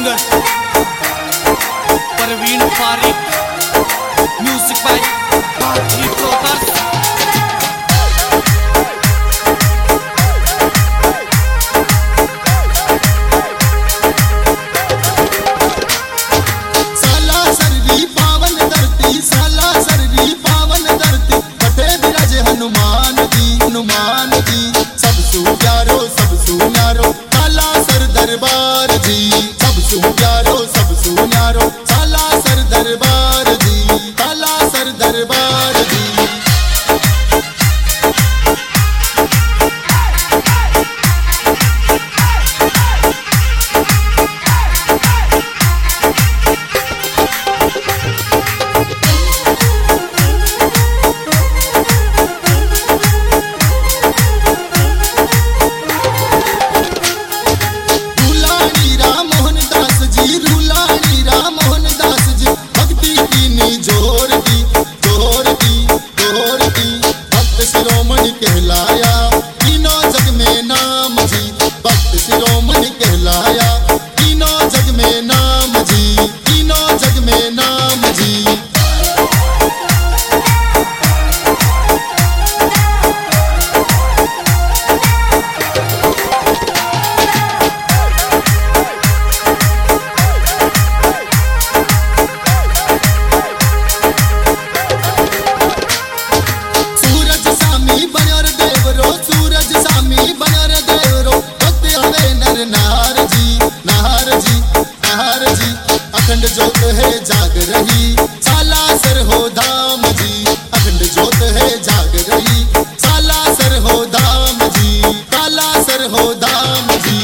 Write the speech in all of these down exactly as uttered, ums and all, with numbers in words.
Singer Parveen Farik, music by Baji brothers. Hanuman ji Hanuman ji सबसु प्यारो सबसु न्यारो साला सर दरबार जी, सबसु प्यारो सबसु न्यारो साला सर दरबार जी, साला सर दरबार जी। शिरोमणि कहलाया तीनों जग में नाम जी, भक्त शिरोमणि कहलाया तीनों जग में नाम जी, तीनों जग में नाम जी। अखंड ज्योत है जाग रही साला सर हो धाम जी, अखंड ज्योत है जाग रही साला सर हो धाम जी, साला सर हो धाम जी।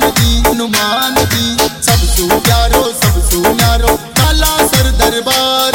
हनुमान जी सबसु प्यारो सबसु न्यारो साला सर दरबार